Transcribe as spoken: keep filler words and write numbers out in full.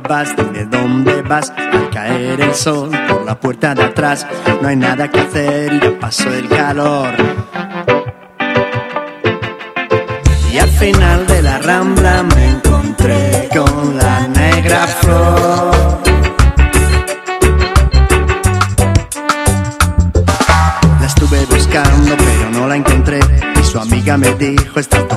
vas, dime dónde vas. Al caer el sol por la puerta de atrás, no hay nada que hacer y ya pasó el calor. Y al final de la Rambla me encontré con la negra flor. La estuve buscando pero no la encontré, y su amiga me dijo: estás